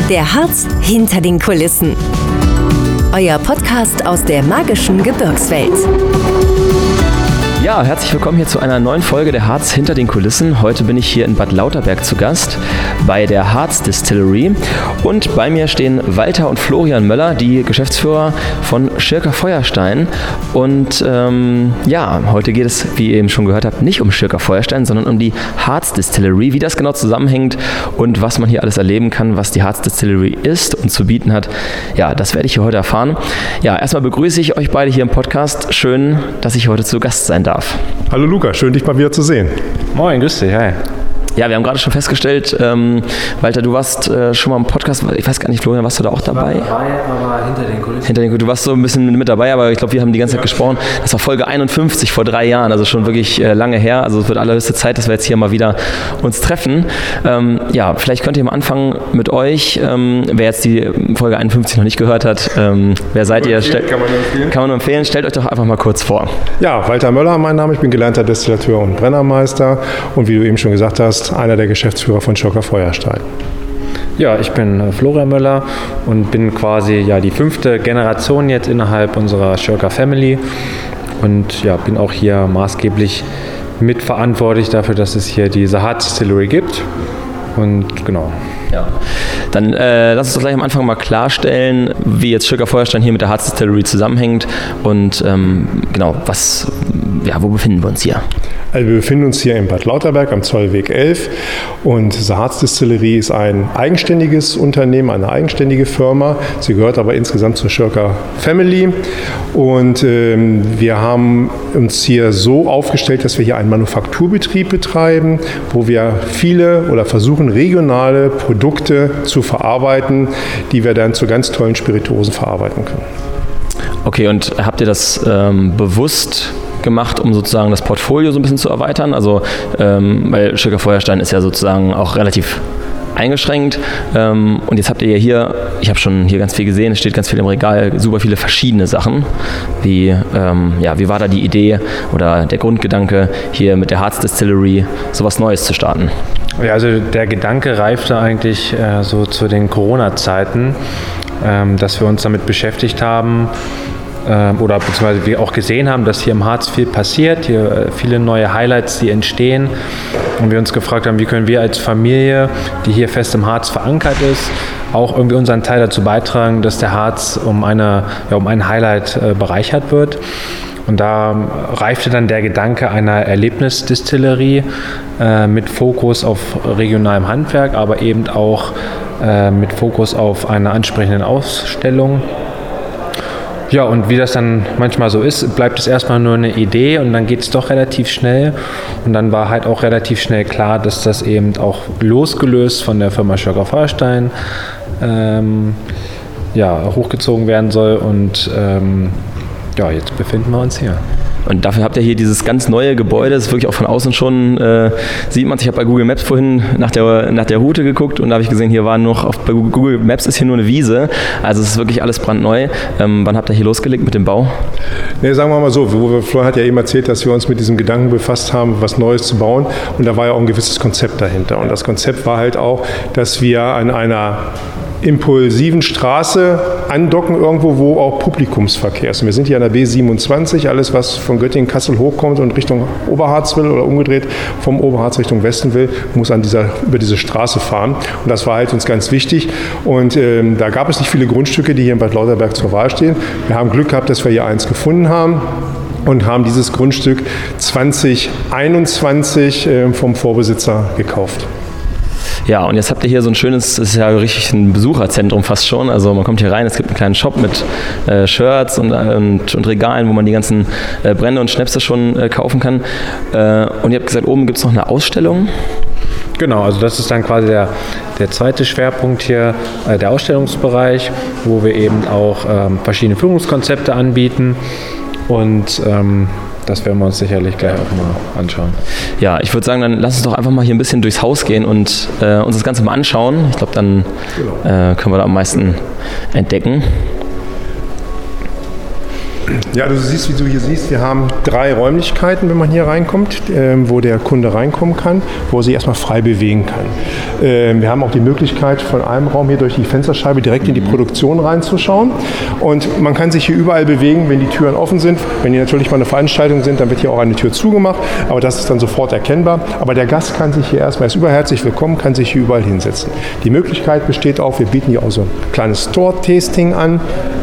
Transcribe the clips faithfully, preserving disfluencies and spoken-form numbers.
Der Harz hinter den Kulissen. Euer Podcast aus der magischen Gebirgswelt. Ja, herzlich willkommen hier zu einer neuen Folge der Harz hinter den Kulissen. Heute bin ich hier in Bad Lauterberg zu Gast bei der Harz Distillery und bei mir stehen Walter und Florian Möller, die Geschäftsführer von Schirker Feuerstein. Und ähm, ja, heute geht es, wie ihr eben schon gehört habt, nicht um Schirker Feuerstein, sondern um die Harz Distillery, wie das genau zusammenhängt und was man hier alles erleben kann, was die Harz Distillery ist und zu bieten hat. Ja, das werde ich hier heute erfahren. Ja, erstmal begrüße ich euch beide hier im Podcast. Schön, dass ich heute zu Gast sein darf. Hallo Luca, schön dich mal wieder zu sehen. Moin, grüß dich, hi. Ja, wir haben gerade schon festgestellt, ähm, Walter, du warst äh, schon mal im Podcast, ich weiß gar nicht, Florian, warst du da auch dabei? Ich war dabei, aber hinter den Kulissen. Hinter den Kulissen, du warst so ein bisschen mit dabei, aber ich glaube, wir haben die ganze Zeit gesprochen. Das war Folge einundfünfzig vor drei Jahren, also schon wirklich äh, lange her. Also es wird allerhöchste Zeit, dass wir jetzt hier mal wieder uns treffen. Ähm, ja, vielleicht könnt ihr mal anfangen mit euch. Ähm, wer jetzt die Folge einundfünfzig noch nicht gehört hat, ähm, wer seid ihr? Stell, kann man nur empfehlen. Kann man nur empfehlen. Stellt euch doch einfach mal kurz vor. Ja, Walter Möller, mein Name. Ich bin gelernter Destillateur und Brennermeister und wie du eben schon gesagt hast, einer der Geschäftsführer von Schirker Feuerstein. Ja, ich bin Florian Möller und bin quasi ja die fünfte Generation jetzt innerhalb unserer Schirker Family und ja, bin auch hier maßgeblich mitverantwortlich dafür, dass es hier diese Harz Distillery gibt. Und genau. Ja. Dann äh, lass uns doch gleich am Anfang mal klarstellen, wie jetzt Schirker Feuerstein hier mit der Harz Distillery zusammenhängt und ähm, genau, was, ja, wo befinden wir uns hier? Also wir befinden uns hier in Bad Lauterberg am Zollweg elf und diese Harz Distillery ist ein eigenständiges Unternehmen, eine eigenständige Firma. Sie gehört aber insgesamt zur Schirker Family und ähm, wir haben uns hier so aufgestellt, dass wir hier einen Manufakturbetrieb betreiben, wo wir viele oder versuchen regionale Produkte zu verarbeiten, die wir dann zu ganz tollen Spirituosen verarbeiten können. Okay, und habt ihr das ähm, bewusst gemacht, um sozusagen das Portfolio so ein bisschen zu erweitern? Also, ähm, weil Schirker Feuerstein ist ja sozusagen auch relativ eingeschränkt. Ähm, und jetzt habt ihr ja hier, ich habe schon hier ganz viel gesehen, es steht ganz viel im Regal, super viele verschiedene Sachen. Wie, ähm, ja, wie war da die Idee oder der Grundgedanke, hier mit der Harz Distillery sowas Neues zu starten? Ja, also der Gedanke reifte eigentlich äh, so zu den Corona-Zeiten, ähm, dass wir uns damit beschäftigt haben, oder beziehungsweise wir auch gesehen haben, dass hier im Harz viel passiert, hier viele neue Highlights, die entstehen und wir uns gefragt haben, wie können wir als Familie, die hier fest im Harz verankert ist, auch irgendwie unseren Teil dazu beitragen, dass der Harz um, eine, ja, um ein Highlight äh, bereichert wird. Und da reifte dann der Gedanke einer Erlebnisdistillerie äh, mit Fokus auf regionalem Handwerk, aber eben auch äh, mit Fokus auf einer ansprechenden Ausstellung. Ja, und wie das dann manchmal so ist, bleibt es erstmal nur eine Idee und dann geht es doch relativ schnell. Und dann war halt auch relativ schnell klar, dass das eben auch losgelöst von der Firma Schirker Feuerstein ähm, ja, hochgezogen werden soll. Und ähm, ja, jetzt befinden wir uns hier. Und dafür habt ihr hier dieses ganz neue Gebäude, das ist wirklich auch von außen schon, äh, sieht man. Ich habe bei Google Maps vorhin nach der, nach der Route geguckt und da habe ich gesehen, hier war noch, auf, bei Google Maps ist hier nur eine Wiese. Also es ist wirklich alles brandneu. Ähm, wann habt ihr hier losgelegt mit dem Bau? Nee, sagen wir mal so, Florian hat ja eben erzählt, dass wir uns mit diesem Gedanken befasst haben, was Neues zu bauen. Und da war ja auch ein gewisses Konzept dahinter. Und das Konzept war halt auch, dass wir an einer impulsiven Straße andocken, irgendwo, wo auch Publikumsverkehr ist. Und wir sind hier an der B siebenundzwanzig, alles was von Göttingen, Kassel hochkommt und Richtung Oberharz will oder umgedreht vom Oberharz Richtung Westen will, muss an dieser, über diese Straße fahren. Und das war halt uns ganz wichtig. Und ähm, da gab es nicht viele Grundstücke, die hier in Bad Lauterberg zur Wahl stehen. Wir haben Glück gehabt, dass wir hier eins gefunden haben und haben dieses Grundstück zwanzig einundzwanzig äh, vom Vorbesitzer gekauft. Ja, und jetzt habt ihr hier so ein schönes, das ist ja richtig ein Besucherzentrum fast schon. Also man kommt hier rein, es gibt einen kleinen Shop mit äh, Shirts und, und, und Regalen, wo man die ganzen äh, Brände und Schnäpse schon äh, kaufen kann. Äh, und ihr habt gesagt, oben gibt es noch eine Ausstellung. Genau, also das ist dann quasi der, der zweite Schwerpunkt hier, äh, der Ausstellungsbereich, wo wir eben auch ähm, verschiedene Führungskonzepte anbieten und ähm, das werden wir uns sicherlich gleich auch mal anschauen. Ja, ich würde sagen, dann lass uns doch einfach mal hier ein bisschen durchs Haus gehen und äh, uns das Ganze mal anschauen. Ich glaube, dann äh, können wir da am meisten entdecken. Ja, du siehst, wie du hier siehst, wir haben drei Räumlichkeiten, wenn man hier reinkommt, äh, wo der Kunde reinkommen kann, wo er sich erstmal frei bewegen kann. Äh, wir haben auch die Möglichkeit, von einem Raum hier durch die Fensterscheibe direkt in die Produktion reinzuschauen. Und man kann sich hier überall bewegen, wenn die Türen offen sind. Wenn die natürlich mal eine Veranstaltung sind, dann wird hier auch eine Tür zugemacht, aber das ist dann sofort erkennbar. Aber der Gast kann sich hier erstmal, ist überherzlich willkommen, kann sich hier überall hinsetzen. Die Möglichkeit besteht auch, wir bieten hier auch so ein kleines Store-Tasting an,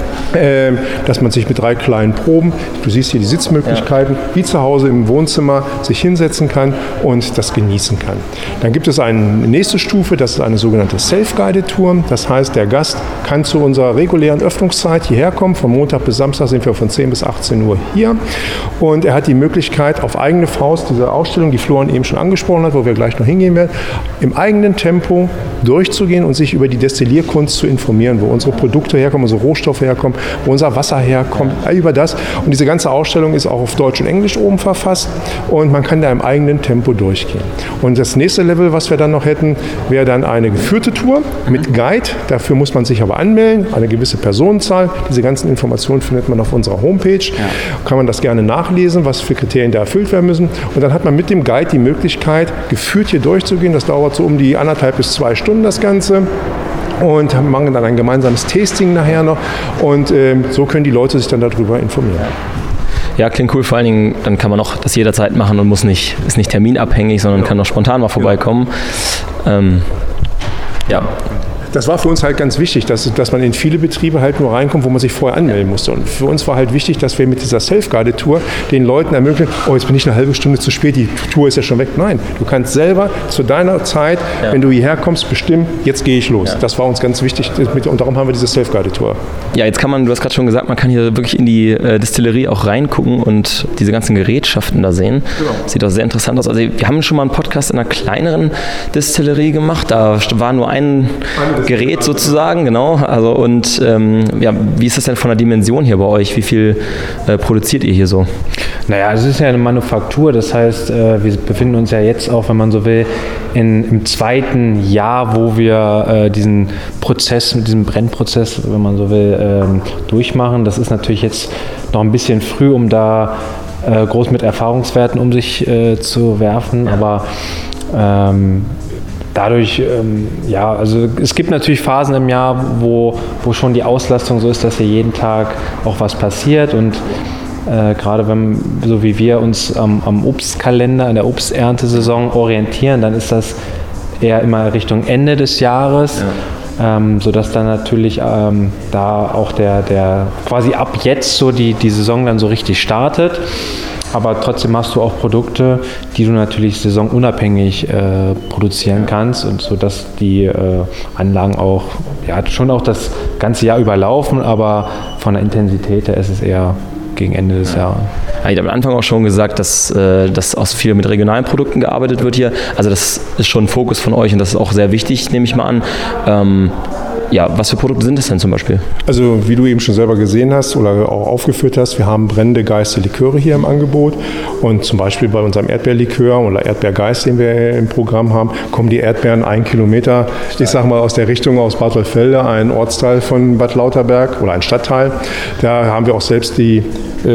äh, dass man sich mit drei kleinen Proben, du siehst hier die Sitzmöglichkeiten, ja. wie zu Hause im Wohnzimmer sich hinsetzen kann und das genießen kann. Dann gibt es eine nächste Stufe, das ist eine sogenannte Self-Guided-Tour. Das heißt, der Gast kann zu unserer regulären Öffnungszeit hierher kommen. Von Montag bis Samstag sind wir von zehn bis achtzehn Uhr hier. Und er hat die Möglichkeit, auf eigene Faust diese Ausstellung, die Florian eben schon angesprochen hat, wo wir gleich noch hingehen werden, im eigenen Tempo durchzugehen und sich über die Destillierkunst zu informieren, wo unsere Produkte herkommen, unsere Rohstoffe herkommen, wo unser Wasser herkommt, all über das. Und diese ganze Ausstellung ist auch auf Deutsch und Englisch oben verfasst und man kann da im eigenen Tempo durchgehen. Und das nächste Level, was wir dann noch hätten, wäre dann eine geführte Tour mit Guide. Dafür muss man sich aber anmelden, eine gewisse Personenzahl. Diese ganzen Informationen findet man auf unserer Homepage. Ja. Kann man das gerne nachlesen, was für Kriterien da erfüllt werden müssen. Und dann hat man mit dem Guide die Möglichkeit, geführt hier durchzugehen. Das dauert so um die anderthalb bis zwei Stunden das Ganze. Und machen dann ein gemeinsames Tasting nachher noch. Und äh, so können die Leute sich dann darüber informieren. Ja, klingt cool. Vor allen Dingen, dann kann man auch das jederzeit machen und muss nicht, ist nicht terminabhängig, sondern ja. kann auch spontan mal vorbeikommen. Ja. Ähm, ja. Das war für uns halt ganz wichtig, dass, dass man in viele Betriebe halt nur reinkommt, wo man sich vorher anmelden musste. Und für uns war halt wichtig, dass wir mit dieser Self-Guided-Tour den Leuten ermöglichen, oh, jetzt bin ich eine halbe Stunde zu spät, die Tour ist ja schon weg. Nein, du kannst selber zu deiner Zeit, ja. wenn du hierher kommst, bestimmen, jetzt gehe ich los. Ja. Das war uns ganz wichtig und darum haben wir diese Self-Guided-Tour. Ja, jetzt kann man, du hast gerade schon gesagt, man kann hier wirklich in die äh, Distillerie auch reingucken und diese ganzen Gerätschaften da sehen. Genau. Sieht auch sehr interessant aus. Also wir haben schon mal einen Podcast in einer kleineren Distillerie gemacht, da war nur ein Gerät sozusagen, genau. Also und ähm, ja, wie ist das denn von der Dimension hier bei euch? Wie viel äh, produziert ihr hier so? Naja, es ist ja eine Manufaktur, das heißt, äh, wir befinden uns ja jetzt auch, wenn man so will, in, im zweiten Jahr, wo wir äh, diesen Prozess, mit diesem Brennprozess, wenn man so will, äh, durchmachen. Das ist natürlich jetzt noch ein bisschen früh, um da äh, groß mit Erfahrungswerten um sich äh, zu werfen, aber ähm, Dadurch, ähm, ja, also es gibt natürlich Phasen im Jahr, wo, wo schon die Auslastung so ist, dass hier jeden Tag auch was passiert und äh, gerade wenn, so wie wir uns am, am Obstkalender, in der Obsterntesaison orientieren, dann ist das eher immer Richtung Ende des Jahres, ja. ähm, sodass dann natürlich ähm, da auch der, der quasi ab jetzt so die, die Saison dann so richtig startet. Aber trotzdem hast du auch Produkte, die du natürlich saisonunabhängig äh, produzieren kannst und so, dass die äh, Anlagen auch, ja, schon auch das ganze Jahr überlaufen, aber von der Intensität her ist es eher gegen Ende des Jahres. Ja, ich habe am Anfang auch schon gesagt, dass, äh, dass auch viel mit regionalen Produkten gearbeitet wird hier. Also das ist schon ein Fokus von euch und das ist auch sehr wichtig, nehme ich mal an. Ähm, Ja, was für Produkte sind das denn zum Beispiel? Also wie du eben schon selber gesehen hast oder auch aufgeführt hast, wir haben brennende Geiste Liköre hier im Angebot und zum Beispiel bei unserem Erdbeerlikör oder Erdbeergeist, den wir im Programm haben, kommen die Erdbeeren einen Kilometer, ich sag mal aus der Richtung aus Bad Wolfelde, ein Ortsteil von Bad Lauterberg oder ein Stadtteil. Da haben wir auch selbst die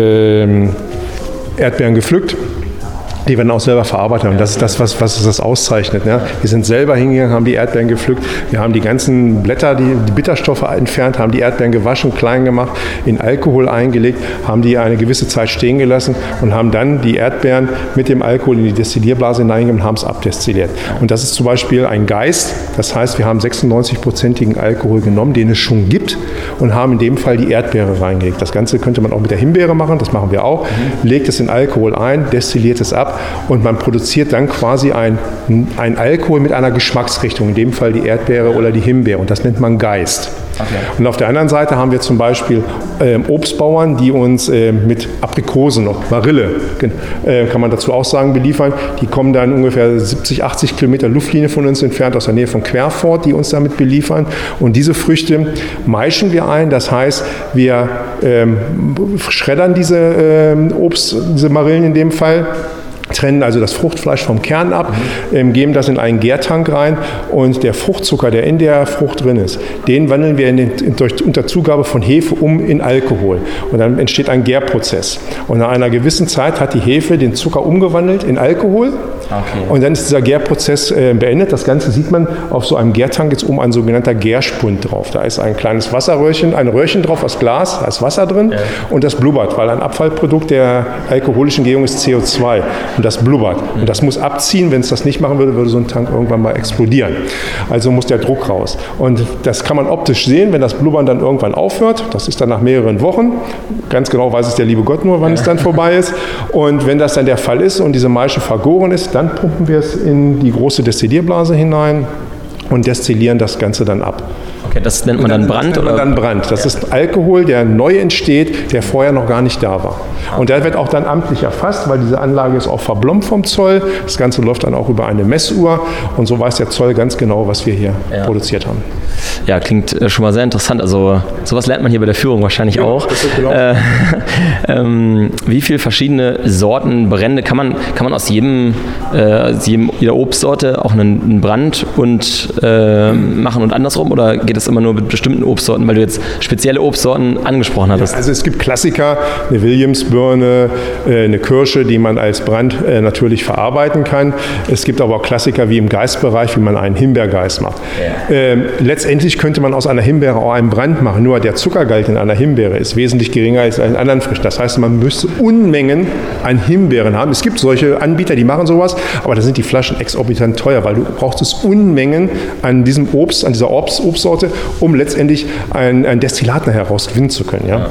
ähm, Erdbeeren gepflückt. Die werden auch selber verarbeitet und das ist das, was, was das auszeichnet. Ne? Wir sind selber hingegangen, haben die Erdbeeren gepflückt, wir haben die ganzen Blätter, die, die Bitterstoffe entfernt, haben die Erdbeeren gewaschen, klein gemacht, in Alkohol eingelegt, haben die eine gewisse Zeit stehen gelassen und haben dann die Erdbeeren mit dem Alkohol in die Destillierblase hineingegeben und haben es abdestilliert. Und das ist zum Beispiel ein Geist, das heißt, wir haben sechsundneunzig-prozentigen Alkohol genommen, den es schon gibt und haben in dem Fall die Erdbeere reingelegt. Das Ganze könnte man auch mit der Himbeere machen, das machen wir auch, legt es in Alkohol ein, destilliert es ab und man produziert dann quasi ein, ein Alkohol mit einer Geschmacksrichtung, in dem Fall die Erdbeere oder die Himbeere und das nennt man Geist. Okay. Und auf der anderen Seite haben wir zum Beispiel ähm, Obstbauern, die uns äh, mit Aprikosen, noch Marille, äh, kann man dazu auch sagen, beliefern. Die kommen dann ungefähr siebzig, achtzig Kilometer Luftlinie von uns entfernt, aus der Nähe von Querfurt, die uns damit beliefern. Und diese Früchte maischen wir ein, das heißt, wir ähm, schreddern diese ähm, Obst, diese Marillen in dem Fall, trennen also das Fruchtfleisch vom Kern ab, ähm, geben das in einen Gärtank rein und der Fruchtzucker, der in der Frucht drin ist, den wandeln wir in den, in, durch, unter Zugabe von Hefe um in Alkohol. Und dann entsteht ein Gärprozess. Und nach einer gewissen Zeit hat die Hefe den Zucker umgewandelt in Alkohol. Okay. Und dann ist dieser Gärprozess äh, beendet. Das Ganze sieht man auf so einem Gärtank jetzt oben ein sogenannter Gärspund drauf. Da ist ein kleines Wasserröhrchen, ein Röhrchen drauf aus Glas, da ist Wasser drin ja. und das blubbert, weil ein Abfallprodukt der alkoholischen Gärung ist C O zwei und das blubbert. Mhm. Und das muss abziehen, wenn es das nicht machen würde, würde so ein Tank irgendwann mal explodieren. Also muss der Druck raus. Und das kann man optisch sehen, wenn das Blubbern dann irgendwann aufhört. Das ist dann nach mehreren Wochen. Ganz genau weiß es der liebe Gott nur, wann ja. es dann vorbei ist. Und wenn das dann der Fall ist und diese Maische vergoren ist, dann pumpen wir es in die große Destillierblase hinein und destillieren das Ganze dann ab. Okay, das nennt man dann, dann Brand? Das nennt man dann Brand. Das ja. ist Alkohol, der neu entsteht, der vorher noch gar nicht da war. Und der wird auch dann amtlich erfasst, weil diese Anlage ist auch verblombt vom Zoll. Das Ganze läuft dann auch über eine Messuhr und so weiß der Zoll ganz genau, was wir hier ja. produziert haben. Ja, klingt schon mal sehr interessant. Also sowas lernt man hier bei der Führung wahrscheinlich ja, auch. Das ist genau. äh, ähm, wie viele verschiedene Sorten Brände kann man, kann man aus jedem, äh, aus jedem jeder Obstsorte auch einen, einen Brand und äh, machen und andersrum, oder geht das immer nur mit bestimmten Obstsorten, weil du jetzt spezielle Obstsorten angesprochen hattest? Ja, also es gibt Klassiker, eine Williamsbirne, äh, eine Kirsche, die man als Brand äh, natürlich verarbeiten kann. Es gibt aber auch Klassiker wie im Geistbereich, wie man einen Himbeergeist macht. Ja. Ähm, letztendlich könnte man aus einer Himbeere auch einen Brand machen, nur der Zuckergehalt in einer Himbeere ist wesentlich geringer als in anderen Früchten. Das heißt, man müsste Unmengen an Himbeeren haben. Es gibt solche Anbieter, die machen sowas, aber da sind die Flaschen exorbitant teuer, weil du brauchst es Unmengen an diesem Obst, an dieser Obst, Obstsorte, um letztendlich ein, ein Destillat nachher herausgewinnen zu können. Ja?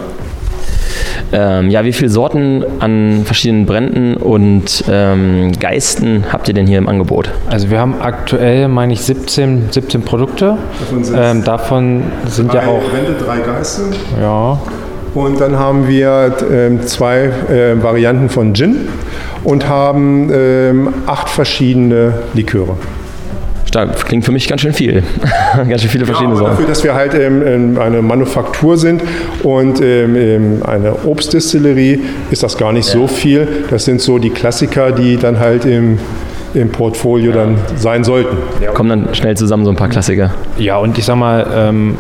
Ähm, ja, wie viele Sorten an verschiedenen Bränden und ähm, Geisten habt ihr denn hier im Angebot? Also wir haben aktuell, meine ich, siebzehn, siebzehn Produkte. Davon, ähm, davon sind drei ja auch... Brände, drei Geiste. Ja. Und dann haben wir äh, zwei äh, Varianten von Gin und haben äh, acht verschiedene Liköre. Stark, klingt für mich ganz schön viel. Ganz schön viele verschiedene ja, Sorten. Dafür, dass wir halt ähm, eine Manufaktur sind und ähm, eine Obstdestillerie, ist das gar nicht ja. so viel. Das sind so die Klassiker, die dann halt im, im Portfolio ja. dann sein sollten. Ja. Kommen dann schnell zusammen so ein paar Klassiker. Ja, und ich sag mal, ähm,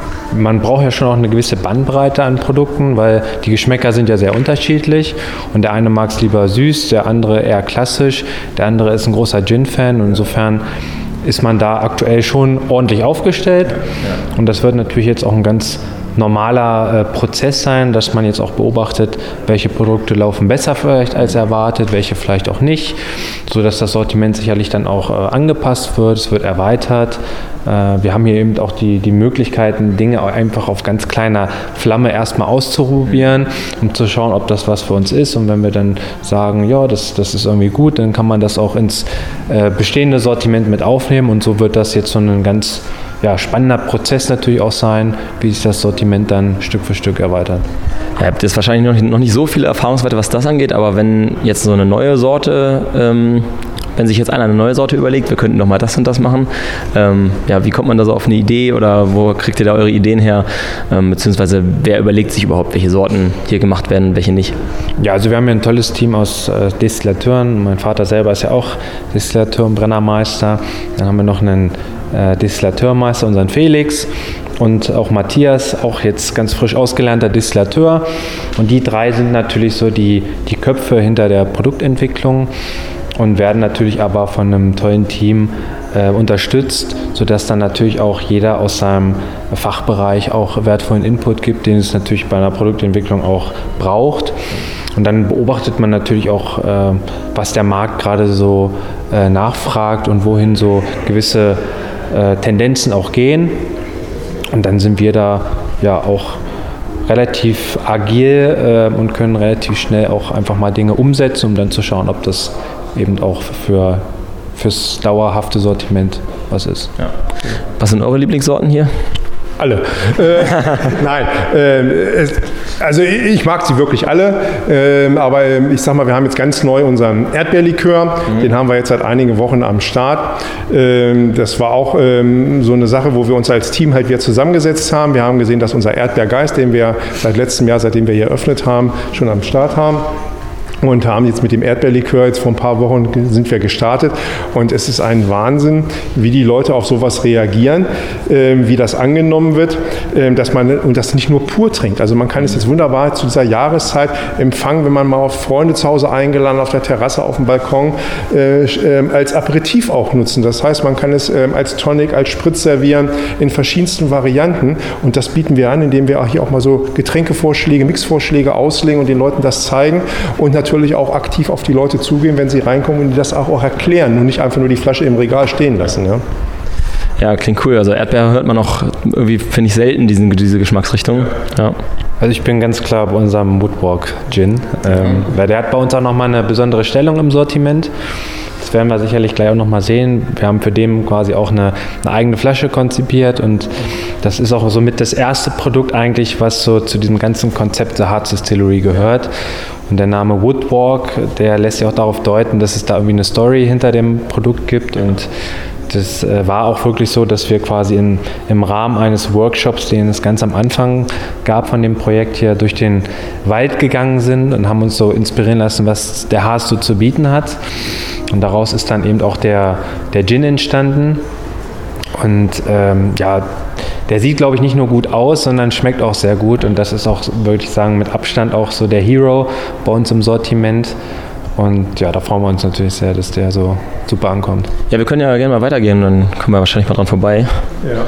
man braucht ja schon auch eine gewisse Bandbreite an Produkten, weil die Geschmäcker sind ja sehr unterschiedlich und der eine mag es lieber süß, der andere eher klassisch, der andere ist ein großer Gin-Fan und insofern ist man da aktuell schon ordentlich aufgestellt. Und das wird natürlich jetzt auch ein ganz normaler äh, Prozess sein, dass man jetzt auch beobachtet, welche Produkte laufen besser vielleicht als erwartet, welche vielleicht auch nicht, sodass das Sortiment sicherlich dann auch äh, angepasst wird, es wird erweitert. Äh, wir haben hier eben auch die, die Möglichkeiten, Dinge auch einfach auf ganz kleiner Flamme erstmal auszuprobieren, um zu schauen, ob das was für uns ist. Und wenn wir dann sagen, ja, das, das ist irgendwie gut, dann kann man das auch ins äh, bestehende Sortiment mit aufnehmen. Und so wird das jetzt so ein ganz ja, spannender Prozess natürlich auch sein, wie sich das Sortiment dann Stück für Stück erweitert. Ihr habt jetzt wahrscheinlich noch nicht, noch nicht so viele Erfahrungswerte, was das angeht, aber wenn jetzt so eine neue Sorte, ähm, wenn sich jetzt einer eine neue Sorte überlegt, wir könnten doch mal das und das machen, ähm, ja, wie kommt man da so auf eine Idee oder wo kriegt ihr da eure Ideen her, ähm, beziehungsweise wer überlegt sich überhaupt, welche Sorten hier gemacht werden, welche nicht? Ja, also wir haben hier ein tolles Team aus äh, Destillateuren, mein Vater selber ist ja auch Destillateur und Brennermeister, dann haben wir noch einen äh, Destillateurmeister, unseren Felix, und auch Matthias, auch jetzt ganz frisch ausgelernter Destillateur. Und die drei sind natürlich so die, die Köpfe hinter der Produktentwicklung und werden natürlich aber von einem tollen Team äh, unterstützt, sodass dann natürlich auch jeder aus seinem Fachbereich auch wertvollen Input gibt, den es natürlich bei einer Produktentwicklung auch braucht. Und dann beobachtet man natürlich auch, äh, was der Markt gerade so äh, nachfragt und wohin so gewisse äh, Tendenzen auch gehen. Und dann sind wir da ja auch relativ agil äh, und können relativ schnell auch einfach mal Dinge umsetzen, um dann zu schauen, ob das eben auch für, fürs dauerhafte Sortiment was ist. Ja. Was sind eure Lieblingssorten hier? Alle. Äh, nein, äh, es, also ich mag sie wirklich alle, äh, aber äh, ich sag mal, wir haben jetzt ganz neu unseren Erdbeerlikör, mhm. den haben wir jetzt seit einigen Wochen am Start. Äh, das war auch äh, so eine Sache, wo wir uns als Team halt wieder zusammengesetzt haben. Wir haben gesehen, dass unser Erdbeergeist, den wir seit letztem Jahr, seitdem wir hier eröffnet haben, schon am Start haben. und haben jetzt mit dem Erdbeerlikör, jetzt vor ein paar Wochen sind wir gestartet und es ist ein Wahnsinn, wie die Leute auf sowas reagieren, äh, wie das angenommen wird, äh, dass man und das nicht nur pur trinkt. Also man kann es jetzt wunderbar zu dieser Jahreszeit empfangen, wenn man mal auf Freunde zu Hause eingeladen, auf der Terrasse, auf dem Balkon, äh, äh, als Aperitif auch nutzen. Das heißt, man kann es äh, als Tonic, als Spritz servieren, in verschiedensten Varianten und das bieten wir an, indem wir auch hier auch mal so Getränkevorschläge, Mixvorschläge auslegen und den Leuten das zeigen und natürlich natürlich auch aktiv auf die Leute zugehen, wenn sie reinkommen und die das auch, auch erklären und nicht einfach nur die Flasche im Regal stehen lassen. Ja, ja, klingt cool. Also Erdbeer hört man auch irgendwie, finde ich, selten diesen, diese Geschmacksrichtung. Ja. Also ich bin ganz klar bei unserem Woodwalk Gin, ähm, weil der hat bei uns auch nochmal eine besondere Stellung im Sortiment. Das werden wir sicherlich gleich auch nochmal sehen. Wir haben für den quasi auch eine, eine eigene Flasche konzipiert und das ist auch somit das erste Produkt eigentlich, was so zu diesem ganzen Konzept der Harz Distillery gehört. Und der Name Woodwalk, der lässt ja auch darauf deuten, dass es da irgendwie eine Story hinter dem Produkt gibt und das äh, war auch wirklich so, dass wir quasi in, im Rahmen eines Workshops, den es ganz am Anfang gab von dem Projekt hier, durch den Wald gegangen sind und haben uns so inspirieren lassen, was der Harz so zu bieten hat. Und daraus ist dann eben auch der, der Gin entstanden. Und ähm, ja, der sieht, glaube ich, nicht nur gut aus, sondern schmeckt auch sehr gut. Und das ist auch, würde ich sagen, mit Abstand auch so der Hero bei uns im Sortiment. Und ja, da freuen wir uns natürlich sehr, dass der so super ankommt. Ja, wir können ja gerne mal weitergehen, dann kommen wir wahrscheinlich mal dran vorbei. Ja.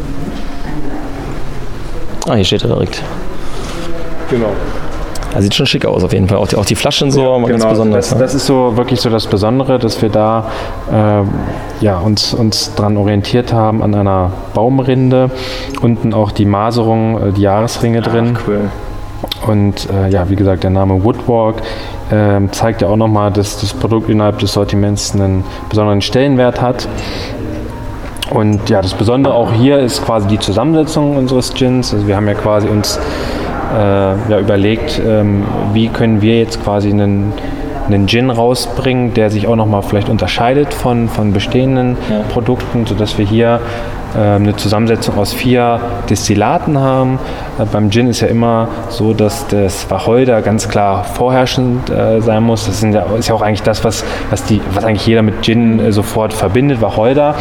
Ah, hier steht er direkt. Genau. Also sieht schon schick aus auf jeden Fall. Auch die, auch die Flaschen so, ja, genau, ganz besonders. Das, das ist so wirklich so das Besondere, dass wir da äh, ja, uns, uns dran orientiert haben an einer Baumrinde. Unten auch die Maserung, die Jahresringe drin. Ach, cool. Und äh, ja, wie gesagt, der Name Woodwalk äh, zeigt ja auch nochmal, dass das Produkt innerhalb des Sortiments einen besonderen Stellenwert hat. Und ja, das Besondere auch hier ist quasi die Zusammensetzung unseres Gins. Also wir haben ja quasi uns äh, ja, überlegt, ähm, wie können wir jetzt quasi einen, einen Gin rausbringen, der sich auch nochmal vielleicht unterscheidet von, von bestehenden ja. Produkten, sodass wir hier eine Zusammensetzung aus vier Destillaten haben. Beim Gin ist ja immer so, dass das Wacholder ganz klar vorherrschend äh, sein muss. Das sind ja, ist ja auch eigentlich das, was, was, die, was eigentlich jeder mit Gin äh, sofort verbindet, Wacholder.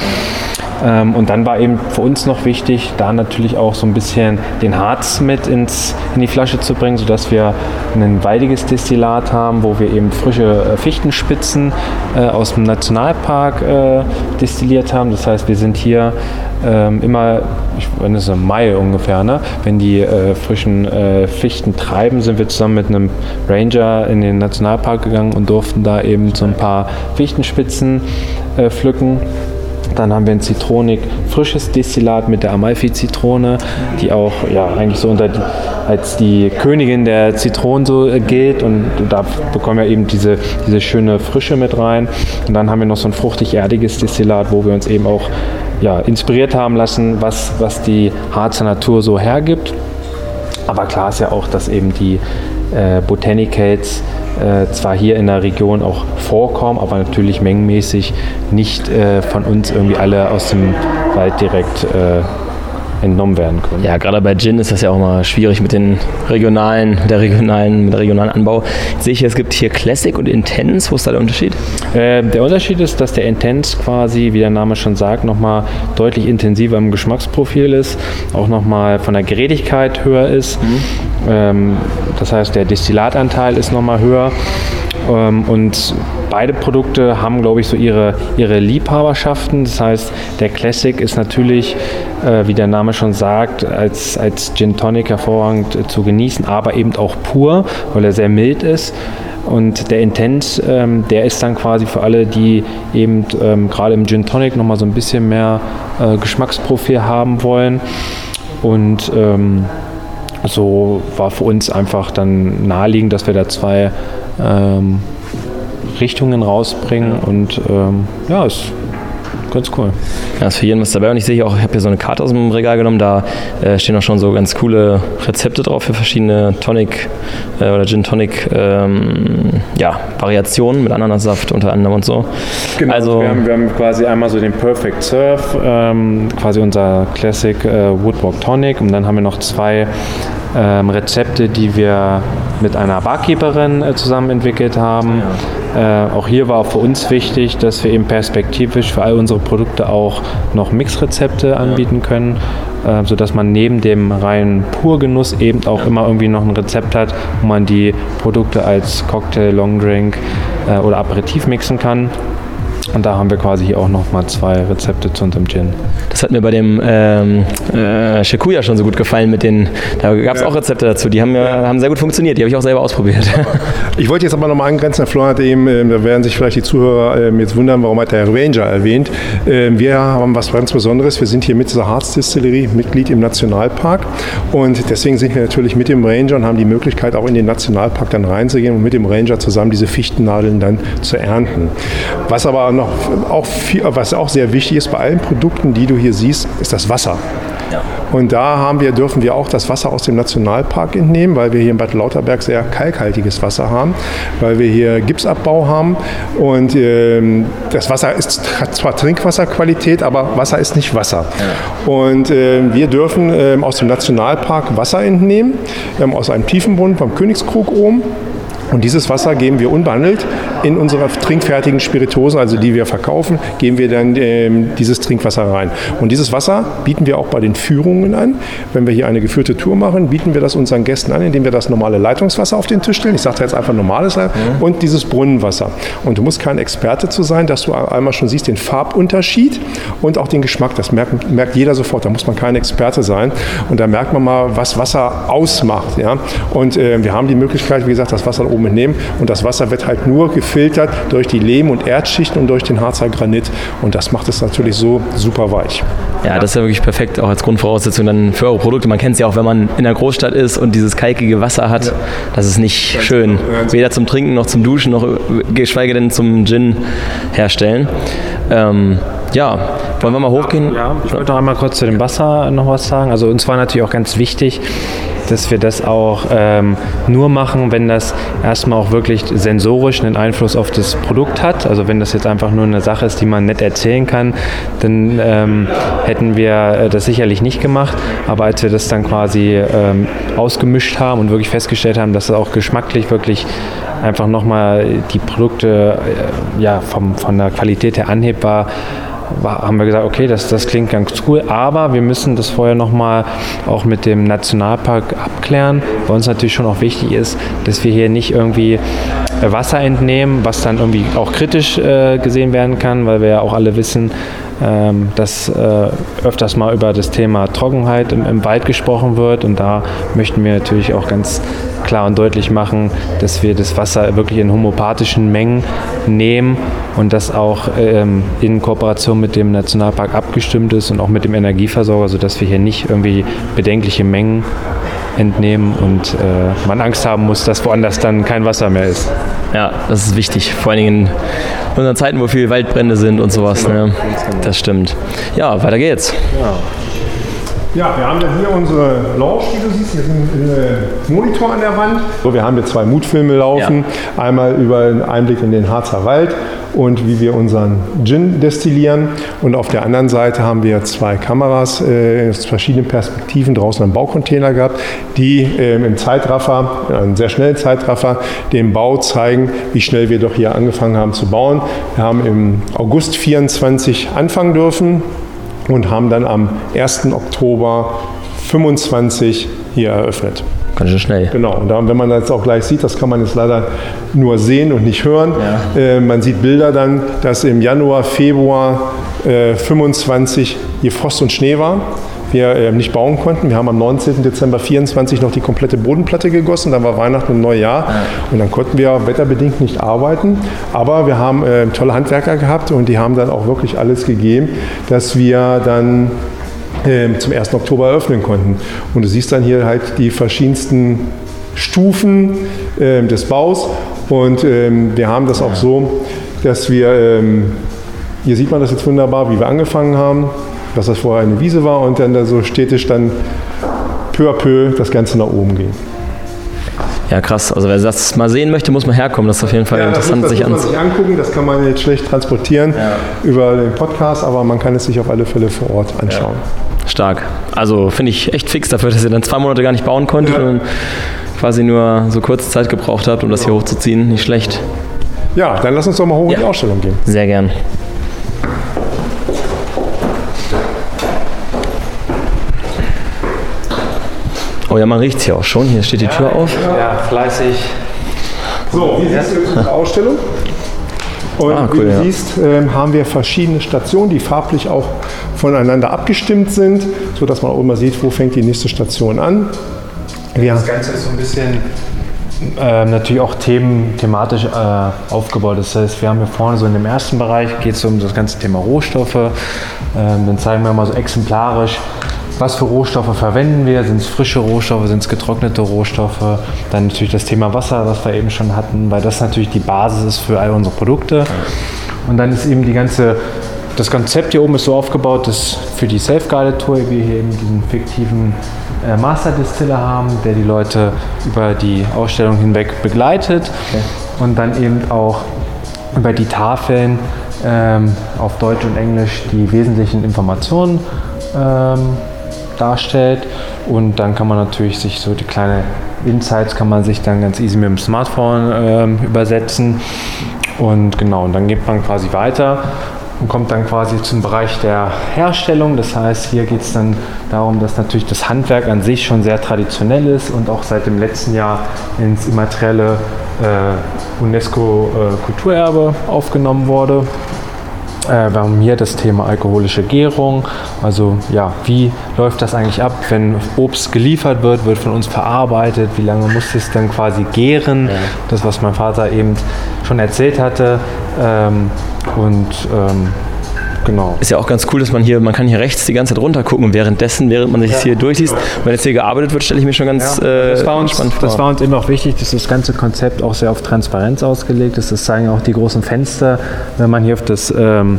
Ähm, und dann war eben für uns noch wichtig, da natürlich auch so ein bisschen den Harz mit ins, in die Flasche zu bringen, sodass wir ein waldiges Destillat haben, wo wir eben frische äh, Fichtenspitzen äh, aus dem Nationalpark äh, destilliert haben. Das heißt, wir sind hier ähm, immer, ich meine, das ist im Mai ungefähr, ne? Wenn die äh, frischen äh, Fichten treiben, sind wir zusammen mit einem Ranger in den Nationalpark gegangen und durften da eben so ein paar Fichtenspitzen äh, pflücken. Dann haben wir ein zitronig frisches Destillat mit der Amalfi-Zitrone, die auch ja, eigentlich so unter die, als die Königin der Zitronen so äh, gilt und da bekommen wir eben diese, diese schöne Frische mit rein. Und dann haben wir noch so ein fruchtig-erdiges Destillat, wo wir uns eben auch ja, inspiriert haben lassen, was, was die Harzer Natur so hergibt. Aber klar ist ja auch, dass eben die äh, Botanicals äh, zwar hier in der Region auch vorkommen, aber natürlich mengenmäßig nicht äh, von uns irgendwie alle aus dem Wald direkt äh, entnommen werden können. Ja, gerade bei Gin ist das ja auch mal schwierig mit den regionalen, der regionalen, mit der regionalen Anbau. Jetzt sehe ich, es gibt hier Classic und Intense. Wo ist da der Unterschied? Äh, der Unterschied ist, dass der Intense quasi, wie der Name schon sagt, nochmal deutlich intensiver im Geschmacksprofil ist, auch nochmal von der Gerätigkeit höher ist. Mhm. Ähm, das heißt, der Destillatanteil ist nochmal höher. Ähm, und beide Produkte haben, glaube ich, so ihre, ihre Liebhaberschaften. Das heißt, der Classic ist natürlich, äh, wie der Name schon sagt, als, als Gin Tonic hervorragend äh, zu genießen, aber eben auch pur, weil er sehr mild ist. Und der Intense, ähm, der ist dann quasi für alle, die eben ähm, gerade im Gin Tonic nochmal so ein bisschen mehr äh, Geschmacksprofil haben wollen. Und ähm, so war für uns einfach dann naheliegend, dass wir da zwei ähm, Richtungen rausbringen und ähm, ja, es ganz cool. Ja, ist für jeden was dabei und ich sehe hier auch, ich habe hier so eine Karte aus dem Regal genommen, da äh, stehen auch schon so ganz coole Rezepte drauf für verschiedene Tonic äh, oder Gin Tonic ähm, ja, Variationen mit Ananassaft unter anderem und so. Genau, also, wir, haben, wir haben quasi einmal so den Perfect Surf, ähm, quasi unser Classic äh, Woodwalk Tonic und dann haben wir noch zwei ähm, Rezepte, die wir mit einer Barkeeperin äh, zusammen entwickelt haben. Ja. Äh, auch hier war für uns wichtig, dass wir eben perspektivisch für all unsere Produkte auch noch Mixrezepte anbieten können, äh, sodass man neben dem reinen Purgenuss eben auch immer irgendwie noch ein Rezept hat, wo man die Produkte als Cocktail, Longdrink äh, oder Aperitif mixen kann. Und da haben wir quasi hier auch nochmal zwei Rezepte zu unserem Gin. Das hat mir bei dem ähm, äh, Shikuya schon so gut gefallen mit den, da gab es ja auch Rezepte dazu, die haben, ja, haben sehr gut funktioniert, die habe ich auch selber ausprobiert. Ich wollte jetzt aber nochmal angrenzen, Herr Florian hat eben, äh, da werden sich vielleicht die Zuhörer äh, jetzt wundern, warum hat der Ranger erwähnt. Äh, wir haben was ganz Besonderes, wir sind hier mit dieser Harz Distillerie Mitglied im Nationalpark und deswegen sind wir natürlich mit dem Ranger und haben die Möglichkeit auch in den Nationalpark dann reinzugehen und mit dem Ranger zusammen diese Fichtennadeln dann zu ernten. Was aber noch auch viel, was auch sehr wichtig ist bei allen Produkten, die du hier siehst, ist das Wasser. Ja. Und da haben wir, dürfen wir auch das Wasser aus dem Nationalpark entnehmen, weil wir hier in Bad Lauterberg sehr kalkhaltiges Wasser haben, weil wir hier Gipsabbau haben und ähm, das Wasser ist, hat zwar Trinkwasserqualität, aber Wasser ist nicht Wasser. Ja. Und äh, wir dürfen äh, aus dem Nationalpark Wasser entnehmen, ähm, aus einem Tiefenbrunnen vom Königskrug oben. Und dieses Wasser geben wir unbehandelt in unsere trinkfertigen Spirituosen, also die wir verkaufen, geben wir dann ähm, dieses Trinkwasser rein. Und dieses Wasser bieten wir auch bei den Führungen an. Wenn wir hier eine geführte Tour machen, bieten wir das unseren Gästen an, indem wir das normale Leitungswasser auf den Tisch stellen. Ich sage jetzt einfach normales Leitungswasser mhm. und dieses Brunnenwasser. Und du musst kein Experte zu sein, dass du einmal schon siehst den Farbunterschied und auch den Geschmack. Das merkt, merkt jeder sofort. Da muss man kein Experte sein. Und da merkt man mal, was Wasser ausmacht. Ja? Und äh, wir haben die Möglichkeit, wie gesagt, das Wasser oben entnehmen und das Wasser wird halt nur gefiltert durch die Lehm- und Erdschichten und durch den Harzer Granit und das macht es natürlich so super weich. Ja, das ist ja wirklich perfekt, auch als Grundvoraussetzung dann für eure Produkte. Man kennt es ja auch, wenn man in der Großstadt ist und dieses kalkige Wasser hat, ja. Das ist nicht Ganz schön. Genau. Weder zum Trinken noch zum Duschen, noch geschweige denn zum Gin herstellen. Ähm, ja, wollen wir mal hochgehen? Ja, ich wollte noch einmal kurz zu dem Wasser noch was sagen. Also uns war natürlich auch ganz wichtig, dass wir das auch ähm, nur machen, wenn das erstmal auch wirklich sensorisch einen Einfluss auf das Produkt hat. Also wenn das jetzt einfach nur eine Sache ist, die man nett erzählen kann, dann ähm, hätten wir das sicherlich nicht gemacht. Aber als wir das dann quasi ähm, ausgemischt haben und wirklich festgestellt haben, dass es auch geschmacklich wirklich einfach nochmal die Produkte äh, ja, vom, von der Qualität her anhebbar War, haben wir gesagt, okay, das, das klingt ganz cool, aber wir müssen das vorher nochmal auch mit dem Nationalpark abklären, weil uns natürlich schon auch wichtig ist, dass wir hier nicht irgendwie Wasser entnehmen, was dann irgendwie auch kritisch äh, gesehen werden kann, weil wir ja auch alle wissen, ähm, dass äh, öfters mal über das Thema Trockenheit im, im Wald gesprochen wird und da möchten wir natürlich auch ganz klar und deutlich machen, dass wir das Wasser wirklich in homöopathischen Mengen nehmen und das auch ähm, in Kooperation mit dem Nationalpark abgestimmt ist und auch mit dem Energieversorger, sodass wir hier nicht irgendwie bedenkliche Mengen entnehmen und äh, man Angst haben muss, dass woanders dann kein Wasser mehr ist. Ja, das ist wichtig, vor allen Dingen in unseren Zeiten, wo viele Waldbrände sind und sowas. Ne? Das stimmt. Ja, weiter geht's. Ja. Ja, wir haben ja hier unsere Lounge, wie du siehst, hier ist ein Monitor an der Wand. So, wir haben hier zwei Moodfilme laufen, ja. Einmal über einen Einblick in den Harzer Wald und wie wir unseren Gin destillieren. Und auf der anderen Seite haben wir zwei Kameras äh, aus verschiedenen Perspektiven draußen am Baucontainer gehabt, die äh, im Zeitraffer, einen sehr schnellen Zeitraffer, den Bau zeigen, wie schnell wir doch hier angefangen haben zu bauen. Wir haben im August vierundzwanzig anfangen dürfen und haben dann am ersten Oktober fünfundzwanzig hier eröffnet. Ganz schön schnell. Genau, und dann, wenn man das auch gleich sieht, das kann man jetzt leider nur sehen und nicht hören. Ja. Äh, man sieht Bilder dann, dass im Januar, Februar äh, fünfundzwanzig hier Frost und Schnee war. Wir äh, nicht bauen konnten. Wir haben am neunzehnten Dezember vierundzwanzig noch die komplette Bodenplatte gegossen. Dann war Weihnachten und Neujahr. Ja. Und dann konnten wir wetterbedingt nicht arbeiten. Aber wir haben äh, tolle Handwerker gehabt und die haben dann auch wirklich alles gegeben, dass wir dann äh, zum ersten Oktober eröffnen konnten. Und du siehst dann hier halt die verschiedensten Stufen äh, des Baus. Und ähm, wir haben das auch so, dass wir ähm, hier sieht man das jetzt wunderbar, wie wir angefangen haben, dass das vorher eine Wiese war und dann da so stetig dann peu à peu das Ganze nach oben ging. Ja, krass. Also wer das mal sehen möchte, muss man herkommen. Das ist auf jeden Fall ja, interessant, das muss, das sich muss man sich angucken. Das kann man jetzt schlecht transportieren ja. über den Podcast, aber man kann es sich auf alle Fälle vor Ort anschauen. Ja. Stark. Also finde ich echt fix dafür, dass ihr dann zwei Monate gar nicht bauen konntet ja. und quasi nur so kurze Zeit gebraucht habt, um das hier hochzuziehen. Nicht schlecht. Ja, dann lass uns doch mal hoch ja. in die Ausstellung gehen. Sehr gern. Oh ja, man riecht es hier auch schon. Hier steht die Tür auf. Ja, fleißig. So, hier siehst du unsere Ausstellung. Und ah, cool, wie du ja. siehst, äh, haben wir verschiedene Stationen, die farblich auch voneinander abgestimmt sind, sodass man auch immer sieht, wo fängt die nächste Station an. Ja. Das Ganze ist so ein bisschen äh, natürlich auch themen, thematisch äh, aufgebaut. Das heißt, wir haben hier vorne so in dem ersten Bereich, geht es um das ganze Thema Rohstoffe. Ähm, dann zeigen wir mal so exemplarisch, was für Rohstoffe verwenden wir? Sind es frische Rohstoffe, sind es getrocknete Rohstoffe? Dann natürlich das Thema Wasser, was wir eben schon hatten, weil das natürlich die Basis ist für all unsere Produkte. Und dann ist eben die ganze, das Konzept hier oben ist so aufgebaut, dass für die Self-Guided Tour wir hier eben diesen fiktiven äh, Master Distiller haben, der die Leute über die Ausstellung hinweg begleitet okay. und dann eben auch über die Tafeln ähm, auf Deutsch und Englisch die wesentlichen Informationen ähm, darstellt und dann kann man natürlich sich so die kleine Insights kann man sich dann ganz easy mit dem Smartphone ähm, übersetzen und genau, und dann geht man quasi weiter und kommt dann quasi zum Bereich der Herstellung. Das heißt, hier geht es dann darum, dass natürlich das Handwerk an sich schon sehr traditionell ist und auch seit dem letzten Jahr ins immaterielle äh, UNESCO-Kulturerbe äh, aufgenommen wurde. Wir haben hier das Thema alkoholische Gärung, also ja, wie läuft das eigentlich ab, wenn Obst geliefert wird, wird von uns verarbeitet, wie lange muss es dann quasi gären, ja. das was mein Vater eben schon erzählt hatte ähm, und ähm, genau. Ist ja auch ganz cool, dass man hier, man kann hier rechts die ganze Zeit runter gucken und währenddessen, während man sich ja. hier durchliest, wenn jetzt hier gearbeitet wird, stelle ich mir schon ganz ja. äh, das war uns, spannend vor. Das war uns eben auch wichtig, dass das ganze Konzept auch sehr auf Transparenz ausgelegt ist. Das zeigen auch die großen Fenster, wenn man hier auf das, ähm,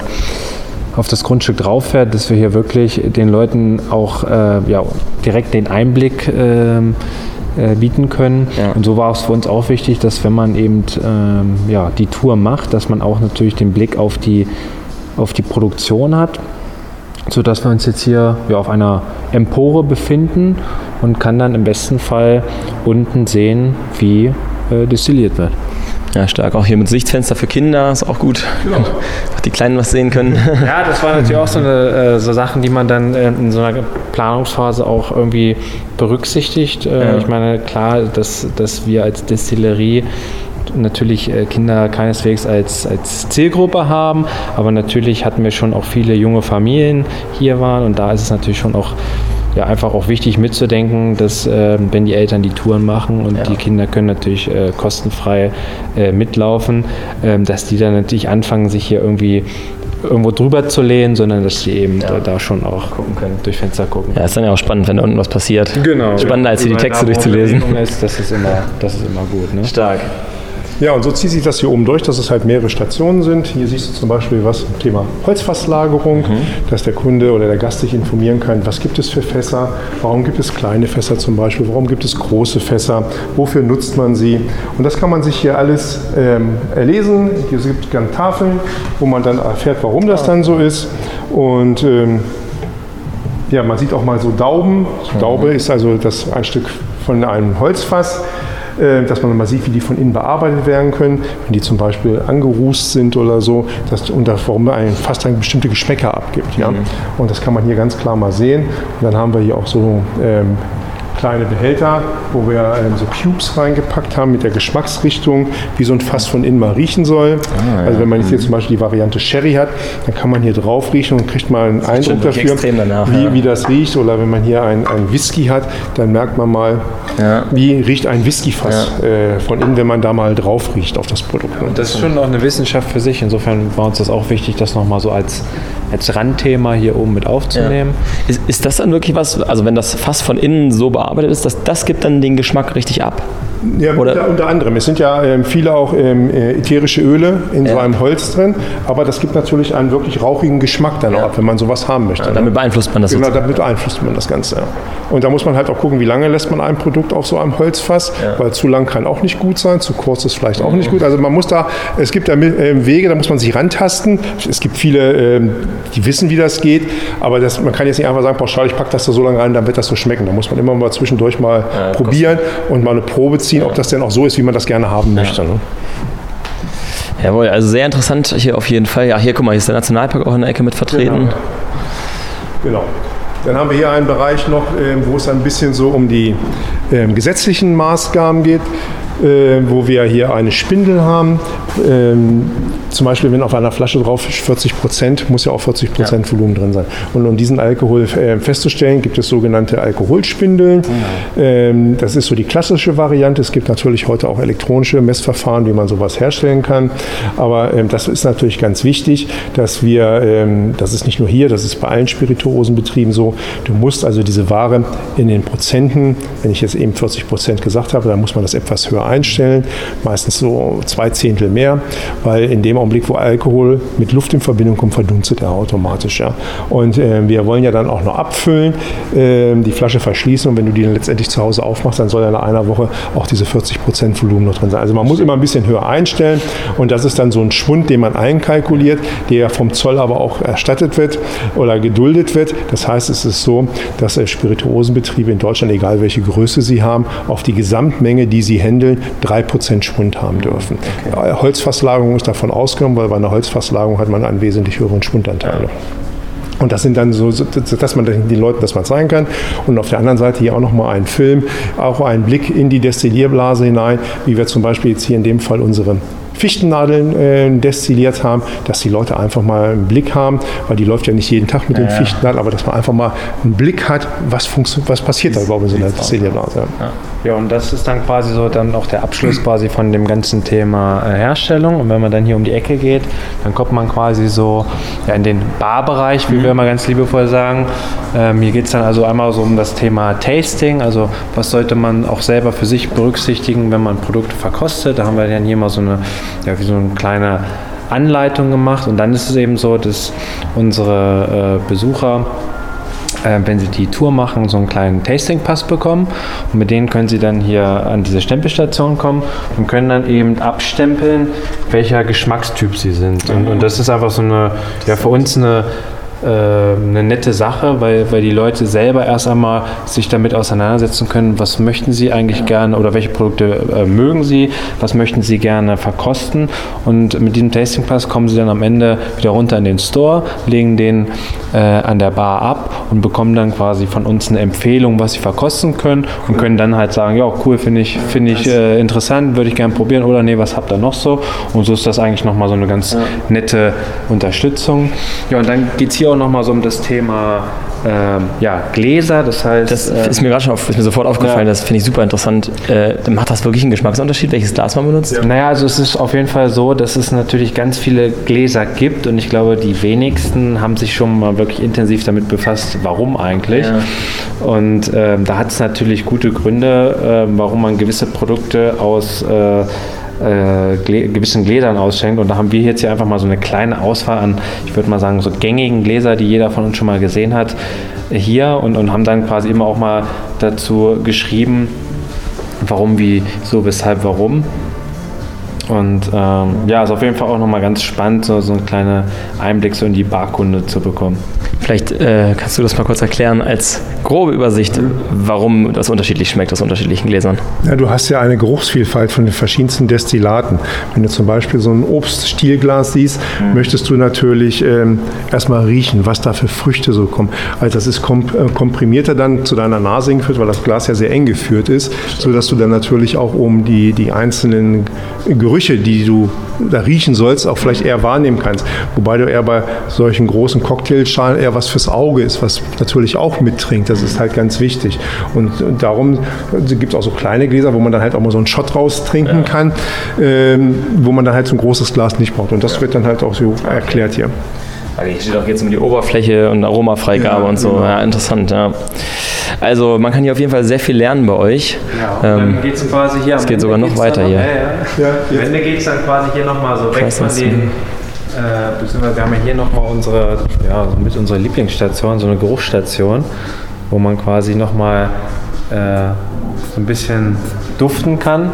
auf das Grundstück drauf fährt, dass wir hier wirklich den Leuten auch äh, ja, direkt den Einblick ähm, äh, bieten können. Ja. Und so war es für uns auch wichtig, dass wenn man eben ähm, ja, die Tour macht, dass man auch natürlich den Blick auf die auf die Produktion hat, sodass wir uns jetzt hier ja, auf einer Empore befinden und kann dann im besten Fall unten sehen, wie äh, destilliert wird. Ja, stark. Auch hier mit Sichtfenster für Kinder ist auch gut. Genau. Auch die Kleinen was sehen können. Ja, das waren natürlich auch so, eine, äh, so Sachen, die man dann äh, in so einer Planungsphase auch irgendwie berücksichtigt. Äh, ja. Ich meine, klar, dass, dass wir als Destillerie natürlich Kinder keineswegs als, als Zielgruppe haben, aber natürlich hatten wir schon auch viele junge Familien hier waren und da ist es natürlich schon auch ja, einfach auch wichtig mitzudenken, dass äh, wenn die Eltern die Touren machen und ja. die Kinder können natürlich äh, kostenfrei äh, mitlaufen, äh, dass die dann natürlich anfangen, sich hier irgendwie irgendwo drüber zu lehnen, sondern dass sie eben ja. da, da schon auch gucken können, durch Fenster gucken. Ja, ist dann ja auch spannend, wenn da unten was passiert. Genau. Spannender, als hier die Texte durchzulesen. Ist, das, ist immer, das ist immer gut. Ne? Stark. Ja, und so zieht sich das hier oben durch, dass es halt mehrere Stationen sind. Hier siehst du zum Beispiel was zum Thema Holzfasslagerung, mhm. dass der Kunde oder der Gast sich informieren kann, was gibt es für Fässer, warum gibt es kleine Fässer zum Beispiel, warum gibt es große Fässer, wofür nutzt man sie. Und das kann man sich hier alles ähm, erlesen. Hier gibt es dann Tafeln, wo man dann erfährt, warum das dann so ist. Und ähm, ja, man sieht auch mal so Dauben. Mhm. Daube ist also das ein Stück von einem Holzfass, dass man mal sieht, wie die von innen bearbeitet werden können, wenn die zum Beispiel angerußt sind oder so, dass, und warum ein Fass dann bestimmte Geschmäcker abgibt. Ja? Mhm. Und das kann man hier ganz klar mal sehen. Und dann haben wir hier auch so ähm, kleine Behälter, wo wir ähm, so Cubes reingepackt haben mit der Geschmacksrichtung, wie so ein Fass von innen mal riechen soll. Ah, ja. Also wenn man jetzt hier zum Beispiel die Variante Sherry hat, dann kann man hier drauf riechen und kriegt mal einen das Eindruck dafür, danach, wie, ja. wie das riecht. Oder wenn man hier einen, einen Whisky hat, dann merkt man mal, ja. wie riecht ein Whiskyfass ja. äh, von innen, wenn man da mal drauf riecht auf das Produkt. Und das ist schon auch eine Wissenschaft für sich. Insofern war uns das auch wichtig, das nochmal so als, als Randthema hier oben mit aufzunehmen. Ja. Ist, ist das dann wirklich was, also wenn das Fass von innen so bearbeitet ist, dass das gibt dann den Geschmack richtig ab? Ja, Oder? Unter, unter anderem. Es sind ja ähm, viele auch ähm, ätherische Öle in ja. so einem Holz drin, aber das gibt natürlich einen wirklich rauchigen Geschmack dann ja. auch, wenn man sowas haben möchte. Ja, damit beeinflusst man das. Genau, damit beeinflusst man das Ganze. Ja. Und da muss man halt auch gucken, wie lange lässt man ein Produkt auf so einem Holzfass, ja. weil zu lang kann auch nicht gut sein, zu kurz ist vielleicht auch mhm. nicht gut. Also man muss da, es gibt da äh, Wege, da muss man sich rantasten. Es gibt viele, äh, die wissen, wie das geht, aber das, man kann jetzt nicht einfach sagen, pauschal, ich packe das da so lange rein, dann wird das so schmecken. Da muss man immer mal zwischendurch mal ja, probieren und mal eine Probe ziehen, ja. ob das denn auch so ist, wie man das gerne haben möchte. Ja. Ne? Jawohl, also sehr interessant hier auf jeden Fall. Ja, hier, guck mal, hier ist der Nationalpark auch in der Ecke mit vertreten. Genau. genau. Dann haben wir hier einen Bereich noch, wo es ein bisschen so um die ähm, gesetzlichen Maßgaben geht, äh, wo wir hier eine Spindel haben. Ähm, zum Beispiel, wenn auf einer Flasche drauf ist vierzig Prozent, muss ja auch vierzig Prozent ja. Volumen drin sein. Und um diesen Alkohol äh, festzustellen, gibt es sogenannte Alkoholspindeln. Ja. Ähm, das ist so die klassische Variante. Es gibt natürlich heute auch elektronische Messverfahren, wie man sowas herstellen kann. Aber ähm, das ist natürlich ganz wichtig, dass wir, ähm, das ist nicht nur hier, das ist bei allen Spirituosenbetrieben so, du musst also diese Ware in den Prozenten, wenn ich jetzt eben vierzig Prozent gesagt habe, dann muss man das etwas höher einstellen, meistens so zwei Zehntel mehr, weil in dem Augenblick, wo Alkohol mit Luft in Verbindung kommt, verdunstet er automatisch. Ja. Und äh, wir wollen ja dann auch noch abfüllen, äh, die Flasche verschließen und wenn du die dann letztendlich zu Hause aufmachst, dann soll ja nach einer Woche auch diese vierzig Prozent Volumen noch drin sein. Also man muss immer ein bisschen höher einstellen und das ist dann so ein Schwund, den man einkalkuliert, der vom Zoll aber auch erstattet wird oder geduldet wird. Das heißt, es ist so, dass äh, Spirituosenbetriebe in Deutschland, egal welche Größe sie haben, auf die Gesamtmenge, die sie handeln, drei Prozent Schwund haben dürfen. Okay. Holzfasslagerung ist davon ausgenommen, weil bei einer Holzfasslagerung hat man einen wesentlich höheren Schwundanteil. Ja. Und das sind dann so, dass man den Leuten das mal zeigen kann. Und auf der anderen Seite hier auch nochmal ein Film, auch ein Blick in die Destillierblase hinein, wie wir zum Beispiel jetzt hier in dem Fall unsere Fichtennadeln äh, destilliert haben, dass die Leute einfach mal einen Blick haben, weil die läuft ja nicht jeden Tag mit ja, den Fichtennadeln, aber dass man einfach mal einen Blick hat, was, was passiert da überhaupt in so einer Destillierblase. Ja. ja, und das ist dann quasi so dann auch der Abschluss quasi von dem ganzen Thema äh, Herstellung. Und wenn man dann hier um die Ecke geht, dann kommt man quasi so ja, in den Barbereich, wie mhm. wir immer ganz liebevoll sagen. Ähm, hier geht es dann also einmal so um das Thema Tasting, also was sollte man auch selber für sich berücksichtigen, wenn man Produkte verkostet. Da haben wir dann hier mal so eine ja, wie so eine kleine Anleitung gemacht und dann ist es eben so, dass unsere äh, Besucher, äh, wenn sie die Tour machen, so einen kleinen Tasting-Pass bekommen und mit denen können sie dann hier an diese Stempelstation kommen und können dann eben abstempeln, welcher Geschmackstyp sie sind und, und das ist einfach so eine, ja für uns eine eine nette Sache, weil, weil die Leute selber erst einmal sich damit auseinandersetzen können, was möchten sie eigentlich gerne oder welche Produkte äh, mögen sie, was möchten sie gerne verkosten und mit diesem Tasting Pass kommen sie dann am Ende wieder runter in den Store, legen den äh, an der Bar ab und bekommen dann quasi von uns eine Empfehlung, was sie verkosten können und können dann halt sagen, ja cool, finde ich, finde ich äh, interessant, würde ich gerne probieren oder nee, was habt ihr noch so und so ist das eigentlich nochmal so eine ganz nette Unterstützung. Ja und dann geht es hier auch nochmal so um das Thema ähm, ja, Gläser, das heißt... Das ist mir gerade schon auf, ist mir sofort aufgefallen, ja. Das finde ich super interessant. Äh, macht das wirklich einen Geschmacksunterschied, welches Glas man benutzt? Ja. Naja, also es ist auf jeden Fall so, dass es natürlich ganz viele Gläser gibt und ich glaube, die wenigsten haben sich schon mal wirklich intensiv damit befasst, warum eigentlich. Ja. Und ähm, da hat es natürlich gute Gründe, äh, warum man gewisse Produkte aus... Äh, Äh, glä- gewissen Gläsern ausschenkt und da haben wir jetzt hier einfach mal so eine kleine Auswahl an, ich würde mal sagen, so gängigen Gläser, die jeder von uns schon mal gesehen hat, hier und, und haben dann quasi immer auch mal dazu geschrieben, warum, wie, so, weshalb, warum. Und ähm, ja, ist auf jeden Fall auch nochmal ganz spannend, so, so einen kleinen Einblick so in die Barkunde zu bekommen. Vielleicht äh, kannst du das mal kurz erklären als grobe Übersicht, warum das unterschiedlich schmeckt aus unterschiedlichen Gläsern. Ja, du hast ja eine Geruchsvielfalt von den verschiedensten Destillaten. Wenn du zum Beispiel so ein Obststielglas siehst, mhm. möchtest du natürlich ähm, erstmal riechen, was da für Früchte so kommen. Also das ist komp- äh, komprimierter dann zu deiner Nase hingeführt, weil das Glas ja sehr eng geführt ist, sodass du dann natürlich auch um die, die einzelnen Gerüche, die du da riechen sollst, auch vielleicht eher wahrnehmen kannst. Wobei du eher bei solchen großen Cocktailschalen eher was fürs Auge ist, was natürlich auch mittrinkt. Das ist halt ganz wichtig. Und, und darum gibt es auch so kleine Gläser, wo man dann halt auch mal so einen Shot raus trinken ja. kann, ähm, wo man dann halt so ein großes Glas nicht braucht. Und das ja. wird dann halt auch so erklärt hier. Hier steht auch jetzt um die Oberfläche und Aromafreigabe ja, und so. Genau. Ja, interessant, ja. Also man kann hier auf jeden Fall sehr viel lernen bei euch. Ja, und dann ähm, geht es quasi hier am Es geht sogar noch weiter noch, hier. Ja, ja. Ja, am Ende geht es dann quasi hier nochmal so weg von den, äh, beziehungsweise wir haben ja hier nochmal unsere, ja, mit unserer Lieblingsstation, so eine Geruchsstation, wo man quasi nochmal äh, so ein bisschen duften kann.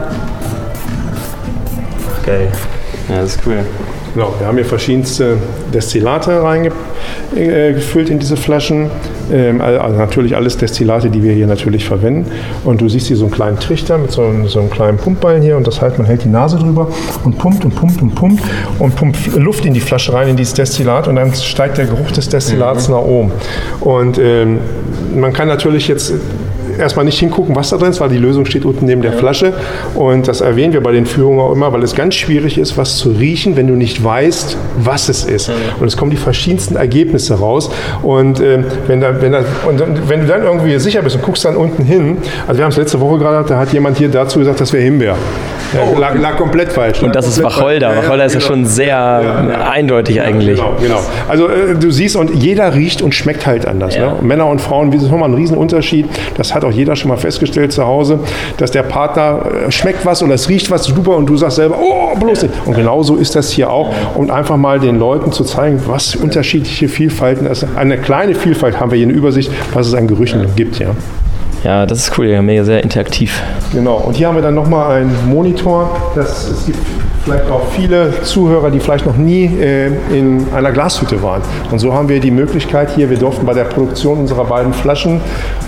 Ach, geil. Ja, das ist cool. Genau, wir haben hier verschiedenste Destillate reingefüllt in diese Flaschen. Also natürlich alles Destillate, die wir hier natürlich verwenden. Und du siehst hier so einen kleinen Trichter mit so einem, so einem kleinen Pumpballen hier. Und das heißt, man hält die Nase drüber und pumpt und pumpt und pumpt und pumpt Luft in die Flasche rein, in dieses Destillat. Und dann steigt der Geruch des Destillats mhm. nach oben. Und ähm, man kann natürlich jetzt erstmal nicht hingucken, was da drin ist, weil die Lösung steht unten neben der Flasche. Und das erwähnen wir bei den Führungen auch immer, weil es ganz schwierig ist, was zu riechen, wenn du nicht weißt, was es ist. Und es kommen die verschiedensten Ergebnisse raus. Und, äh, wenn, da, wenn, da, und wenn du dann irgendwie sicher bist und guckst dann unten hin, also wir haben es letzte Woche gerade, da hat jemand hier dazu gesagt, das wäre Himbeer. Ja, oh. lag, lag komplett falsch. Und das ist Wacholder. Ja, Wacholder ist ja genau. schon sehr ja, ja. eindeutig ja, eigentlich. Genau, genau. Also äh, du siehst, und jeder riecht und schmeckt halt anders. Ja. Ne? Männer und Frauen, das ist nochmal ein Riesenunterschied. Das hat auch jeder schon mal festgestellt zu Hause, dass der Partner äh, schmeckt was oder es riecht was super und du sagst selber, oh, bloß nicht. Und genauso ist das hier auch. Und einfach mal den Leuten zu zeigen, was unterschiedliche Vielfalten, also eine kleine Vielfalt haben wir hier in Übersicht, was es an Gerüchen gibt. Ja. Ja, das ist cool, ja, mega sehr interaktiv. Genau, und hier haben wir dann nochmal einen Monitor. Das, es gibt vielleicht auch viele Zuhörer, die vielleicht noch nie äh, in einer Glashütte waren. Und so haben wir die Möglichkeit hier, wir durften bei der Produktion unserer beiden Flaschen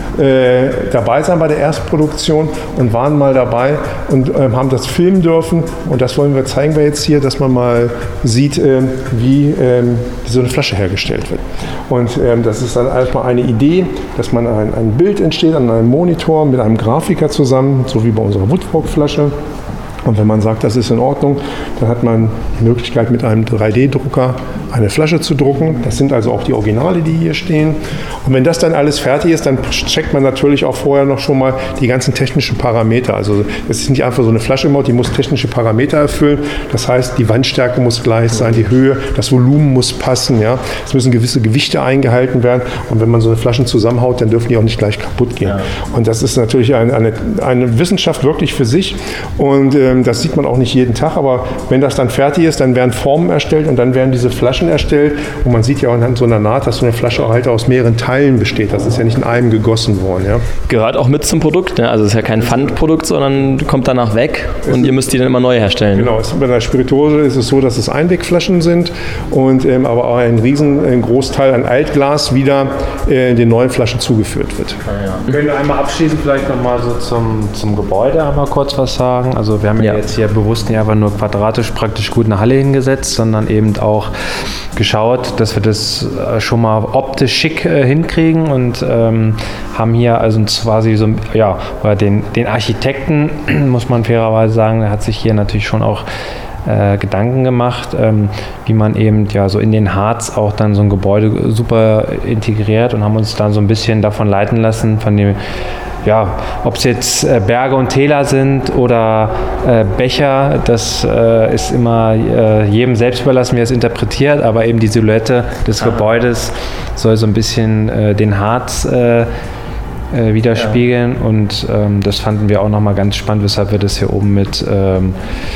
äh, dabei sein bei der Erstproduktion und waren mal dabei und äh, haben das filmen dürfen. Und das wollen wir, zeigen wir jetzt hier, dass man mal sieht, äh, wie äh, so eine Flasche hergestellt wird. Und äh, das ist dann erstmal eine Idee, dass man ein, ein Bild entsteht an einem Monitor mit einem Grafiker zusammen, so wie bei unserer Woodfork-Flasche. Und wenn man sagt, das ist in Ordnung, dann hat man die Möglichkeit, mit einem drei D Drucker eine Flasche zu drucken. Das sind also auch die Originale, die hier stehen. Und wenn das dann alles fertig ist, dann checkt man natürlich auch vorher noch schon mal die ganzen technischen Parameter. Also es ist nicht einfach so eine Flasche gebaut, die muss technische Parameter erfüllen. Das heißt, die Wandstärke muss gleich sein, die Höhe, das Volumen muss passen. Ja. Es müssen gewisse Gewichte eingehalten werden. Und wenn man so eine Flaschen zusammenhaut, dann dürfen die auch nicht gleich kaputt gehen. Ja. Und das ist natürlich eine, eine, eine Wissenschaft wirklich für sich. Und äh, das sieht man auch nicht jeden Tag, aber wenn das dann fertig ist, dann werden Formen erstellt und dann werden diese Flaschen erstellt. Und man sieht ja anhand so einer Naht, dass so eine Flasche halt aus mehreren Teilen besteht. Das ist ja nicht in einem gegossen worden. Ja. Gehört auch mit zum Produkt, ne? Also es ist ja kein Pfandprodukt, sondern kommt danach weg und ihr müsst die dann immer neu herstellen. Genau, bei der Spirituose ist es so, dass es Einwegflaschen sind und ähm, aber auch ein riesen ein Großteil an Altglas wieder äh, den neuen Flaschen zugeführt wird. Ah, ja. Können wir einmal abschließend vielleicht nochmal so zum, zum Gebäude einmal kurz was sagen? Also wir haben ja. jetzt hier bewusst nicht einfach nur quadratisch praktisch gut eine Halle hingesetzt, sondern eben auch geschaut, dass wir das schon mal optisch schick äh, hinkriegen und ähm, haben hier also quasi so, ja, den, den Architekten, muss man fairerweise sagen, der hat sich hier natürlich schon auch äh, Gedanken gemacht, ähm, wie man eben ja so in den Harz auch dann so ein Gebäude super integriert und haben uns dann so ein bisschen davon leiten lassen, von dem ja, ob es jetzt äh, Berge und Täler sind oder äh, Becher, das äh, ist immer äh, jedem selbst überlassen, wie er es interpretiert, aber eben die Silhouette des ah. Gebäudes soll so ein bisschen äh, den Harz äh, äh, widerspiegeln ja. und ähm, das fanden wir auch nochmal ganz spannend, weshalb wir das hier oben mit ähm,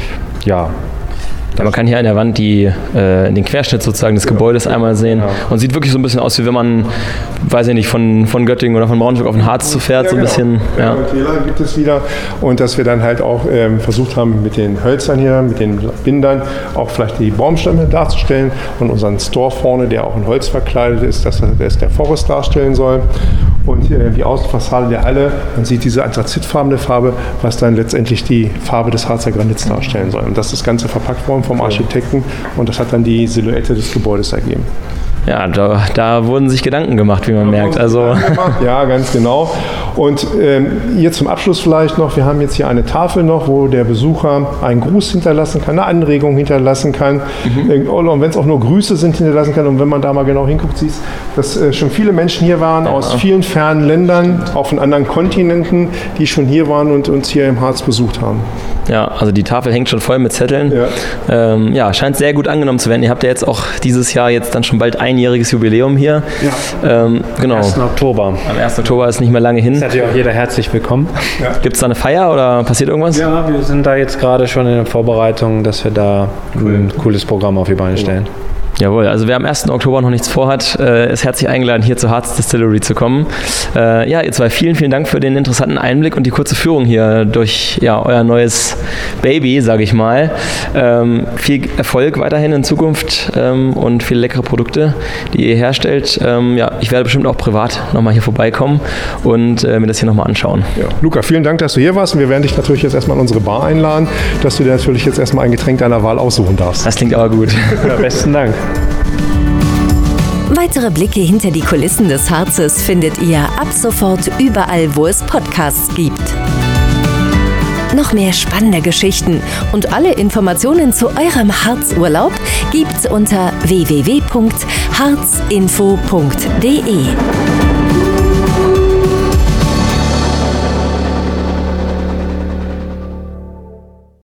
ja, Ja, man kann hier an der Wand die, äh, den Querschnitt sozusagen des genau. Gebäudes einmal sehen genau. und sieht wirklich so ein bisschen aus, wie wenn man, weiß ich nicht, von, von Göttingen oder von Braunschweig auf den Harz zu fährt, ja, so ein genau. bisschen. Ja. Und Täler gibt es wieder und dass wir dann halt auch ähm, versucht haben, mit den Hölzern hier, mit den Bindern auch vielleicht die Baumstämme darzustellen und unseren Store vorne, der auch in Holz verkleidet ist, dass das der Forest darstellen soll. Und äh, die Außenfassade der Halle, man sieht diese anthrazitfarbene Farbe, was dann letztendlich die Farbe des Harzer Granits darstellen soll. Und das ist das Ganze verpackt worden vom Architekten und das hat dann die Silhouette des Gebäudes ergeben. Ja, da, da wurden sich Gedanken gemacht, wie man da merkt. Also ja, ganz genau. Und ähm, hier zum Abschluss vielleicht noch, wir haben jetzt hier eine Tafel noch, wo der Besucher einen Gruß hinterlassen kann, eine Anregung hinterlassen kann. Mhm. Und wenn es auch nur Grüße sind, hinterlassen kann. Und wenn man da mal genau hinguckt, siehst, dass äh, schon viele Menschen hier waren, ja, aus vielen fernen Ländern, auch von anderen Kontinenten, die schon hier waren und uns hier im Harz besucht haben. Ja, also die Tafel hängt schon voll mit Zetteln. Ja. Ähm, ja, scheint sehr gut angenommen zu werden. Ihr habt ja jetzt auch dieses Jahr jetzt dann schon bald einjähriges Jubiläum hier. Ja. Ähm, genau. Am ersten Oktober. Am ersten Oktober ist nicht mehr lange hin. Ist natürlich auch jeder herzlich willkommen. Ja. Gibt es da eine Feier oder passiert irgendwas? Ja, wir sind da jetzt gerade schon in der Vorbereitung, dass wir da cool. ein cooles Programm auf die Beine stellen. Jawohl, also wer am ersten Oktober noch nichts vorhat, äh, ist herzlich eingeladen, hier zur Harz Distillery zu kommen. Äh, ja, ihr zwei, vielen, vielen Dank für den interessanten Einblick und die kurze Führung hier durch ja, euer neues Baby, sage ich mal. Ähm, viel Erfolg weiterhin in Zukunft ähm, und viele leckere Produkte, die ihr herstellt. Ähm, ja, ich werde bestimmt auch privat nochmal hier vorbeikommen und äh, mir das hier nochmal anschauen. Ja. Luca, vielen Dank, dass du hier warst und wir werden dich natürlich jetzt erstmal in unsere Bar einladen, dass du dir natürlich jetzt erstmal ein Getränk deiner Wahl aussuchen darfst. Das klingt aber gut. Ja, besten Dank. Weitere Blicke hinter die Kulissen des Harzes findet ihr ab sofort überall, wo es Podcasts gibt. Noch mehr spannende Geschichten und alle Informationen zu eurem Harzurlaub gibt's unter w w w punkt harzinfo punkt d e.